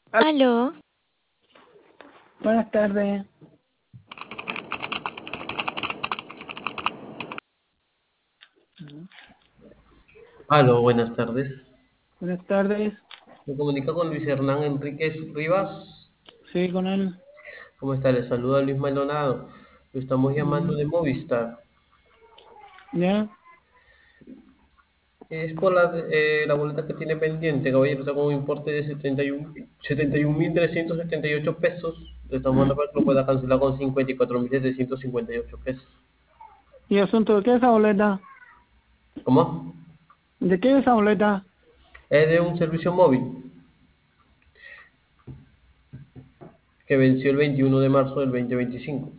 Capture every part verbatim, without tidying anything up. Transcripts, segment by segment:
Aló, Buenas tardes. Aló, buenas tardes. Buenas tardes. Me comunica con Luis Hernán Enríquez Rivas. Sí, con él. ¿Cómo está? Le saluda Luis Maldonado. Lo estamos llamando Mm, de Movistar. ¿Ya? Es por la, eh, la boleta que tiene pendiente, caballero. Está con un importe de setenta y uno setenta y un mil trescientos setenta y ocho pesos. Le estamos dando para que lo pueda cancelar con cincuenta y cuatro mil setecientos cincuenta y ocho pesos. ¿Y asunto de qué es esa boleta? ¿Cómo? ¿De qué es esa boleta? Es de un servicio móvil que venció el veintiuno de marzo del dos mil veinticinco.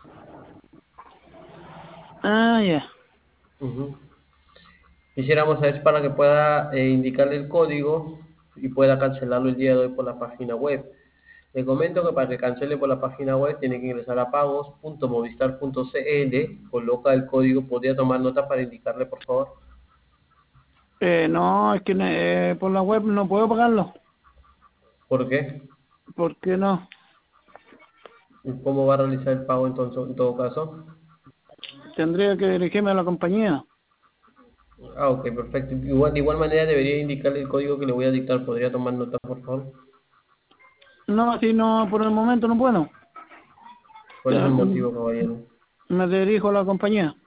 Ah, ya. Ujú. Quisiéramos saber si para que pueda eh, indicarle el código y pueda cancelarlo el día de hoy por la página web. Le comento que para que cancele por la página web tiene que ingresar a pagos punto movistar punto cl, coloca el código, podría tomar nota para indicarle, por favor. Eh, no, es que eh, por la web no puedo pagarlo. ¿Por qué? ¿Por qué no? ¿Y cómo va a realizar el pago entonces en todo caso? Tendría que dirigirme a la compañía. Ah, ok, perfecto. Igual, de igual manera debería indicarle el código que le voy a dictar. ¿Podría tomar nota, por favor? No, así no, por el momento no puedo. ¿Cuál es el Eh, motivo, caballero? Me dirijo a la compañía.